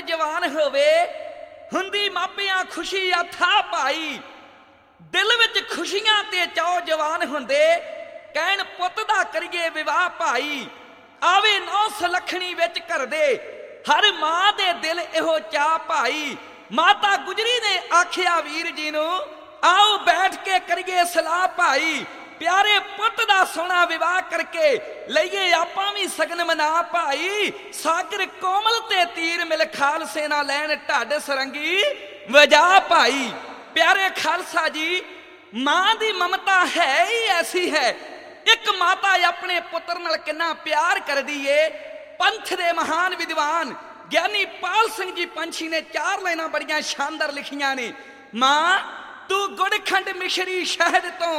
जवान होवे हुंदी मापियां खुशी अथा पाई। दिल विच खुशियां ते चाओ जवान हुंदे कहण पुत दा करिए विवाह भाई। आवे नौ सलखणी विच कर दे हर मां दे दिल इहो चा भाई। माता गुजरी ने आखिया वीर जी नूं आओ बैठ के करिए सलाह भाई। प्यारे पुत दा सोना विवाह करके लईए आपां भी सगन मना भाई। सागर कोमल ते तीर मिल खालसे ना लैन ढाड सरंगी वजा भाई। प्यारे खालसा जी मां दी ममता है ही ऐसी है। एक माता अपने पुत्र नाल किन्ना प्यार कर दी है। पंथ दे महान विद्वान ज्ञानी पाल सिंह जी पंछी ने 4 लाइनां बड़ियां शानदार लिखियां ने। मां तू गुड़ खंड मिश्री शहद तो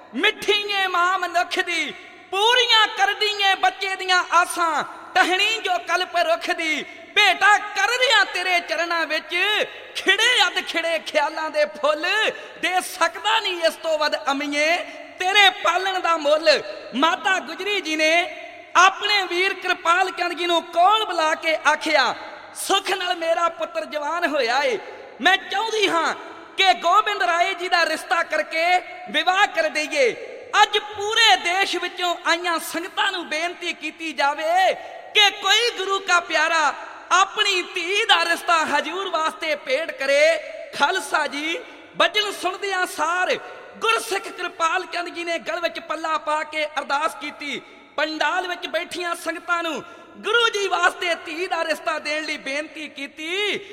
मिठीए मां मनुख दी पूरियां कर दीए बच्चे दियां आसां टहनी जो कल्प रुख दी। भेटा कर रिया तेरे चरणा विच खिड़े अद खिड़े ख्यालां दे फुल दे सकदा नहीं इस तो वध अमीए तेरे पालन दा मुल। माता गुजरी जी ने अपने वीर कृपाल चंद जी नूं कोल बुला के आखिया सुख नाल मेरा पुत्र जवान होया है। मैं चाहुंदी हां कि गोबिंद राय जी का रिश्ता करके विवाह कर दईए। अज पूरे देश विचों आईयां संगतां नूं बेनती कीती जावे कि कोई गुरु का प्यारा अपनी धी दा रिश्ता हजूर वास्ते भेंट करे। खालसा जी बचन सुनदियां सार गुरसिख कृपाल चंद जी ने गल विच पल्ला पा के अरदास कीती। पंडाल विच बैठियां संगतां नूं गुरु जी वास्ते धी दा रिश्ता देण लई बेनती कीती।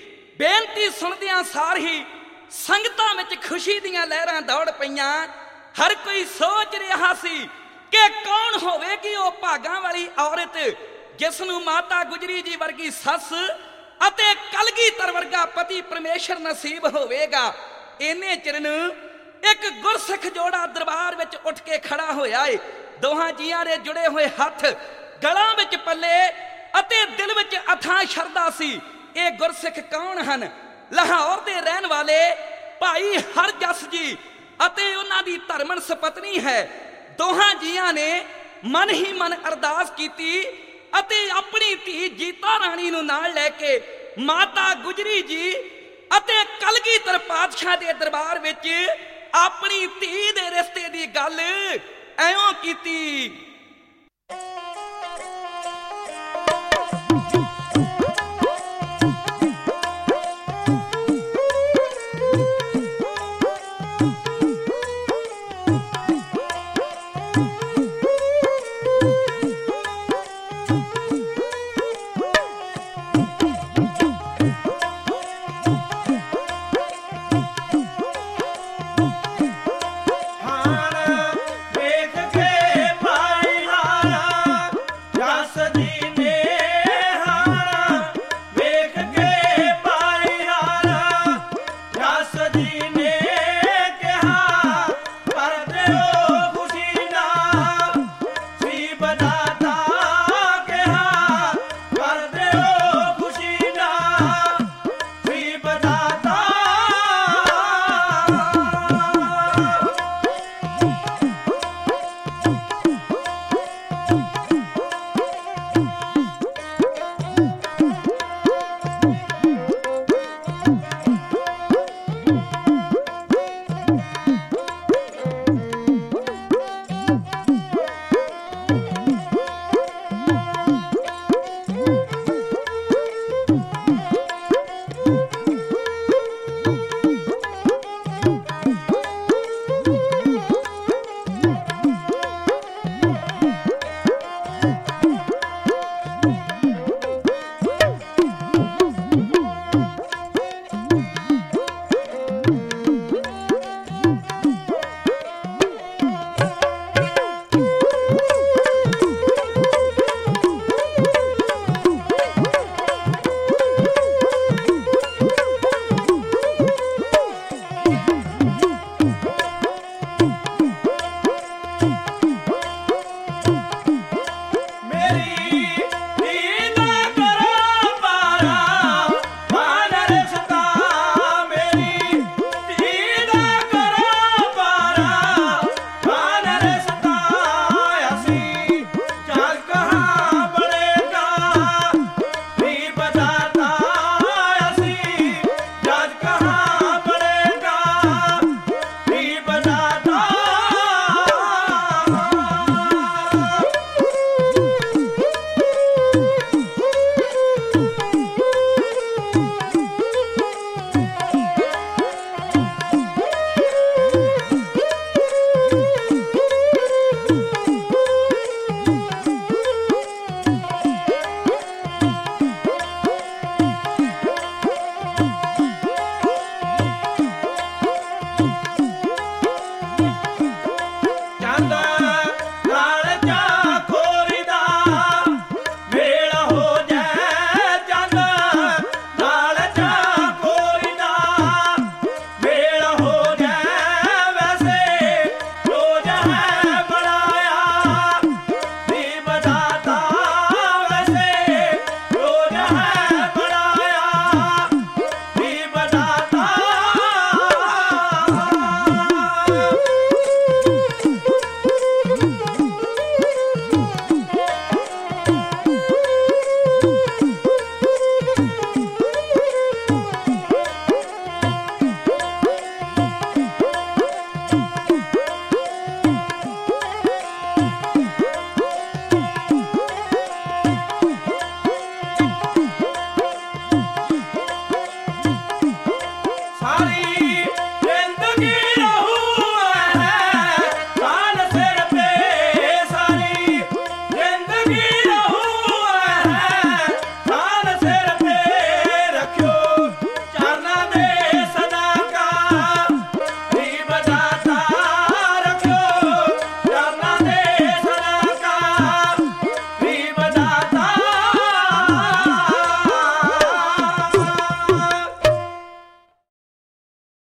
बेनती सुनदियां सार ही संगतां विच खुशी दीयां लहरां दौड़ पईयां। हर कोई सोच रहा सी कि कौन होवेगी वो भागां वाली औरत जिस नूं माता गुजरी जी वर्गी सस अते कलगीधर वर्गा पति परमेश्वर नसीब होवेगा। इन्ने चिर नूं एक गुरसिख जोड़ा दरबार विच उठ के खड़ा होया है। दोहां जियां दे जुड़े हुए हथ गलां विच पल्ले अते दिल विच अथां शरदा सी। ये गुरसिख कौन हन? लाहौर दे रहन वाले भाई हरजस जी अते उन्हां दी धर्मन सपत्नी है। दोहां जियां ने मन ही मन अरदास कीती अते अपनी धी जीता राणी नूं नाल लैके माता गुजरी जी अते कलगीधर पातशाह दे दरबार विच अपनी धी दे रिश्ते दी गल ऐयों कीती।